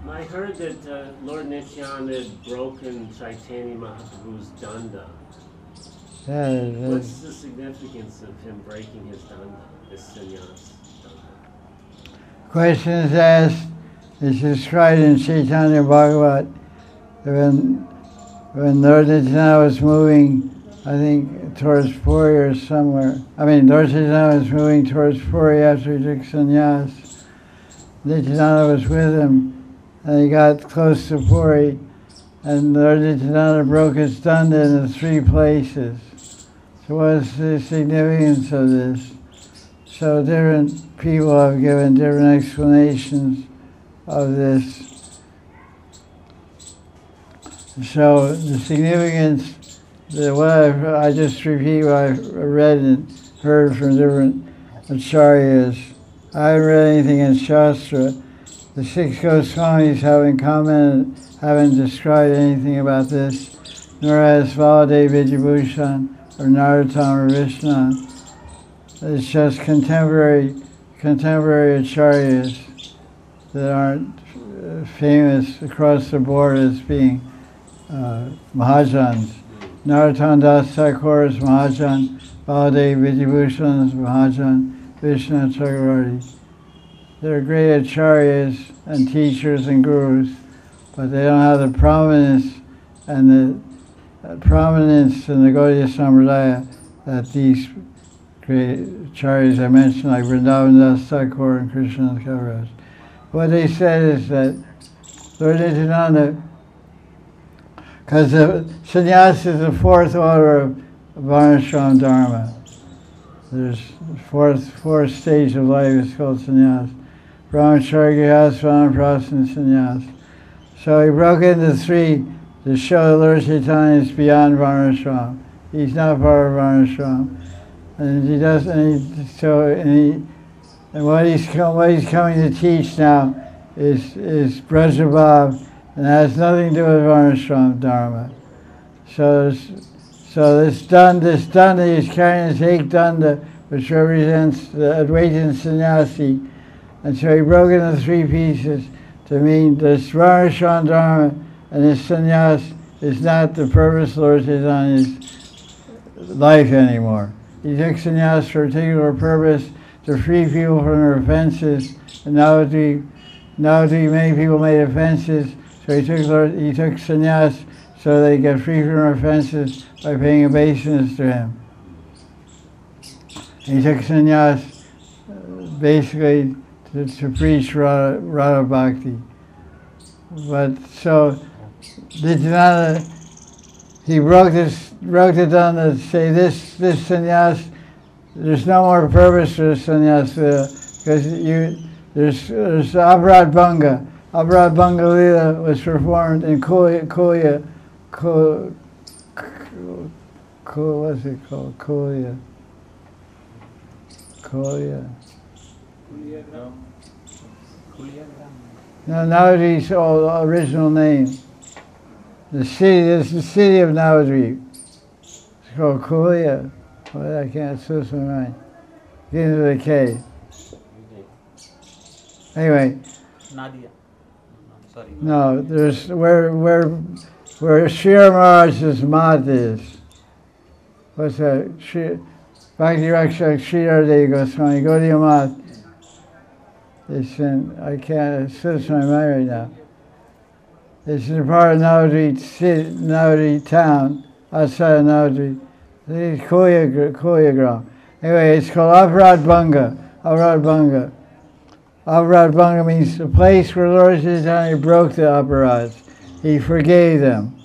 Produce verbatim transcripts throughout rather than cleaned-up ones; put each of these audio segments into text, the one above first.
I heard that uh, Lord Nityananda had broken Chaitanya Mahaprabhu's danda. Yeah, What's the significance of him breaking his danda, his sannyas danda? question is asked, it's described in Chaitanya Bhagavat, when, when Lord Nityananda was moving, I think, towards Puri or somewhere. I mean, Lord Nityananda was moving towards Puri after he took sannyas. Nityananda was with him, and he got close to Puri, and Lord Nityananda broke his danda in three places. So what's the significance of this? So different people have given different explanations of this. So the significance, the, what I've, I just repeat what I've read and heard from different acharyas. I haven't read anything in Shastra. The six Goswamis haven't commented, haven't described anything about this, nor has Baladev Vidyabhushan or Narottam or Vishnu. It's just contemporary, contemporary acharyas that aren't uh, famous across the board as being uh, Mahajans. Narottam Das Thakur is Mahajan, Baladev Vidyabhushan is Mahajan, Vishnu Chakravarti. They're great acharyas and teachers and gurus, but they don't have the prominence and the uh, prominence in the Gaudiya Sampradaya that these great acharyas I mentioned, like Vrindavan Das Thakur and Krishna Kaviraj. What they said is that Lord Nityananda, because the sannyas is the fourth order of Varnashram Dharma. There's fourth fourth stage of life is called sannyas. Brahmacharya, Grihastha, Vanaprastha, and sannyas. So he broke into three to show that Lord Chaitanya is beyond Varnashram. He's not part of Varnashram. And he does, and he, so, and he, and what he's, what he's coming to teach now is, is Brajabhav, and it has nothing to do with Varnashram Dharma. So, so this danda, this danda, he's carrying his eight danda, which represents the Advaitin sannyasi, and so he broke it into three pieces to mean this Varnashram Dharma and his sannyas is not the purpose of Lord Chaitanya's life anymore. He took sannyas for a particular purpose to free people from their offenses, and nowadays, nowadays many people made offenses, so he took he took sannyas so they get free from their offenses by paying obeisance to him. He took sannyas uh, basically to, to preach Radha, Radha Bhakti. But so, Nityananda, he broke this, broke it down to say this, this sannyas, there's no more purpose for the sannyas because you, there's, there's Aparad Bhanga. Aparad Bhanga Lila was performed in Kulia, Kulia, Kulia, Kulia, what's it called? Kulia. Kulia. No, Navadvip's old original name. The city, this is the city of Navadvip. It's called Kulia. Well, I can't switch my mind. Get into the K. Anyway. Nadia. Sorry. No, there's where where where Sri Maharaj's mat is. What's that? Sri Bhakti Rakshak Sri Ardei Goswami. Go to your mat. It's in, I can't, it slips my mind right now. It's in a part of Navadvip city, Navadvip town, outside of Navadvip. It's Kuliagram. Anyway, it's called Aparad Bhanga. Aparad Bhanga. Aparad Bhanga means the place where Lord Chaitanya broke the aparads. He forgave them.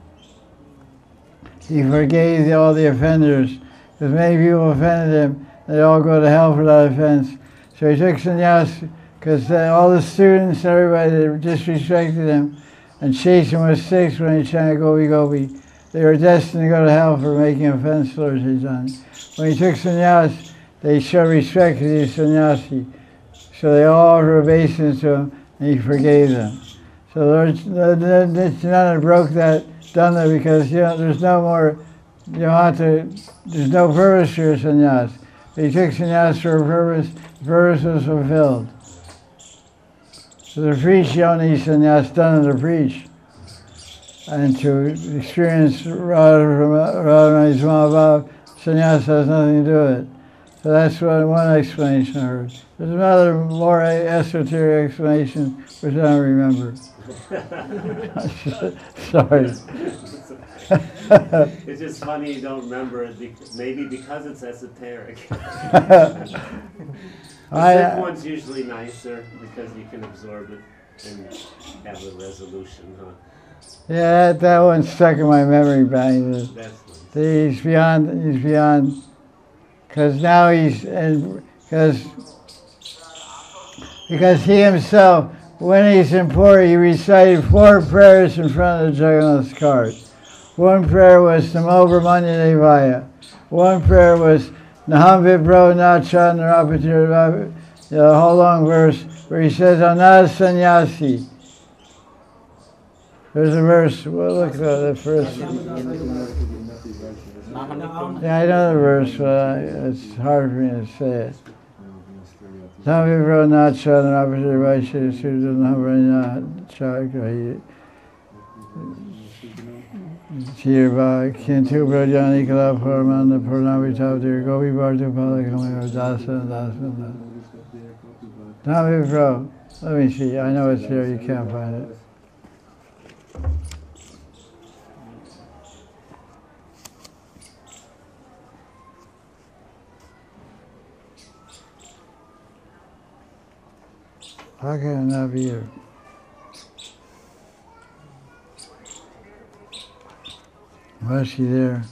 He forgave the, all the offenders. Because many people offended him, they all go to hell for that offense. So he took sannyas because uh, all the students, everybody that disrespected him and chased him with sticks when he chanted Gopi Gopi, they were destined to go to hell for making offense to Lord Chaitanya. When he took sannyas, they showed respect to the sannyasi. So they all offered obeisance to him and he forgave them. So Lord Nityananda broke that danda because you know there's no more, you don't have to, there's no purpose for your sannyas. He took sannyas for a purpose, the purpose was fulfilled. the preach yoni sannyas done to preach. And to experience Radharani Samabhav, sannyas has nothing to do with it. So that's one, one explanation I heard. There's another more esoteric explanation which I don't remember. Sorry. It's just funny you don't remember it, because, maybe because it's esoteric. The I, simple one's usually nicer because you can absorb it and have a resolution, huh? yeah, that, that one stuck in my memory bank. That's nice. He's beyond, he's beyond, because now he's, because because he himself, when he's in Puri, he recited four prayers in front of the Jagannath cart. One prayer was Namo Brahmanya Devaya. One prayer was Naham Vipro Nacha Narapatir, the whole long verse where he says, I'm not a sannyasi. There's a verse, well, look at the first. Yeah, I know the verse, but I, it's hard for me to say it. Naham Vipro Nacha Narapatir Vaishya Sudha Nahabranya Chakrahi. Tirva Kintu Brajani Kala Paramanda Purnavitav Dear Gopi Bhartu Palakami Dasa Dasa Nami Bro. Let me see. I know it's here, you can't find it. How can it not be here? Was she there?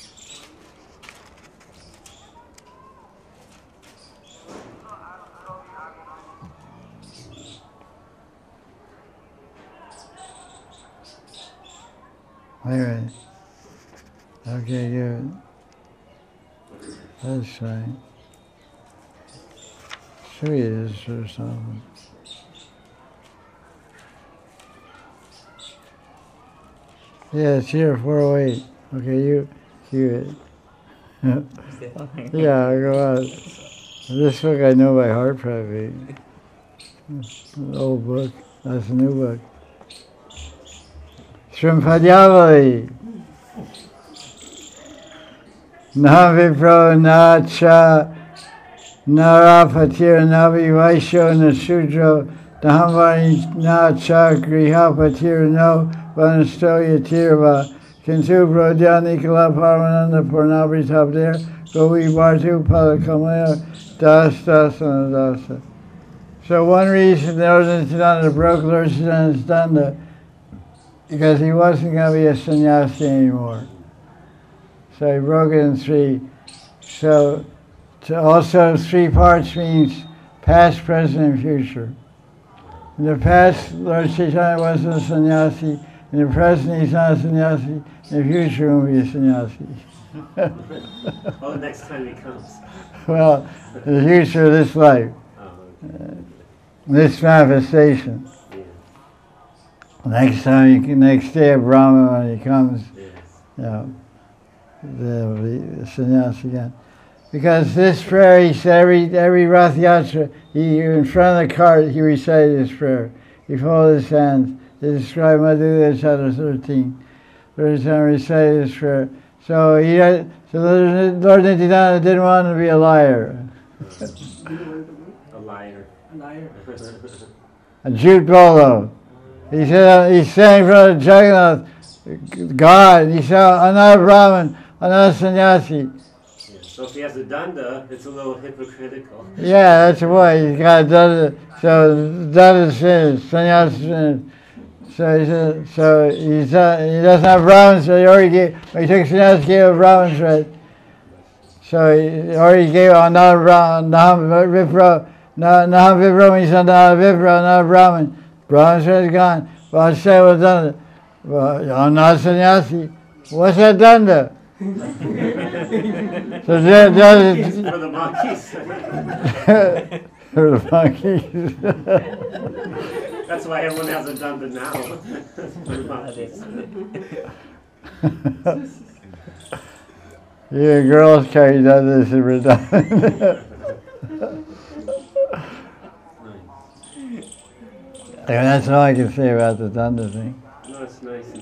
Wait a minute. Okay, good. That's fine. Sure it is or something. Yeah, it's here, four oh eight. Okay, you cue it. Yeah, go on. This book I know by heart, probably. An old book. That's a new book. Shrimpadyavali. Na vipro na cha narapatir navi vaisho na shudro dahamvari na cha grihapatir no vanastoya tirva kintu brodhyani kala paramananda purnabri tabdir govi bhartu palakamaya das das dasa. So one reason the Lord Nityananda broke Lord Nityananda's danda because he wasn't going to be a sannyasi anymore. So he broke it in three. So to also three parts means past, present, and future. In the past, Lord Chaitanya wasn't a sannyasi. In the present, he's not a sannyasi. In the future, he won't be a sannyasi. Oh, next time he comes. Well, the future of this life, Oh, uh, this manifestation. yeah. Next time, you can, next day of Brahma when he comes, Yes. you know, they'll be the sannyas again. Because this prayer, he said every every Rath Yatra, he in front of the cart, he recited this prayer. He folded his hands. He described Madhurya Chapter thirteen. Lord Nityananda recited this prayer. So he had, so Lord Nityananda didn't want to be a liar, A liar. A liar. a jute bolo. He said he sang in front of Jagannath, God. He said, I'm not a Brahmin, I'm not a sannyasi. Yeah. So if he has a danda, it's a little hypocritical. Yeah, that's why he's got danda. So danda is finished, sannyas is finished. So he said, so he's not, he doesn't have Brahmin, so he already gave, when he took sannyas, he gave a Brahmin right. So he already gave a non-Brahmin, non-Vipro, non-Vipro means not a Vipro, not a Brahmin. Brahmin right is gone. Well, I say, well, danda. Well, I'm not a sannyasi. What's that danda? So that does It's for the monkeys. for the monkeys. That's why everyone has a danda now. For the monkeys. Yeah, girls carry dandas in Vrindavan. Yeah, that's all I can say about the thunder thing. No, it's nice.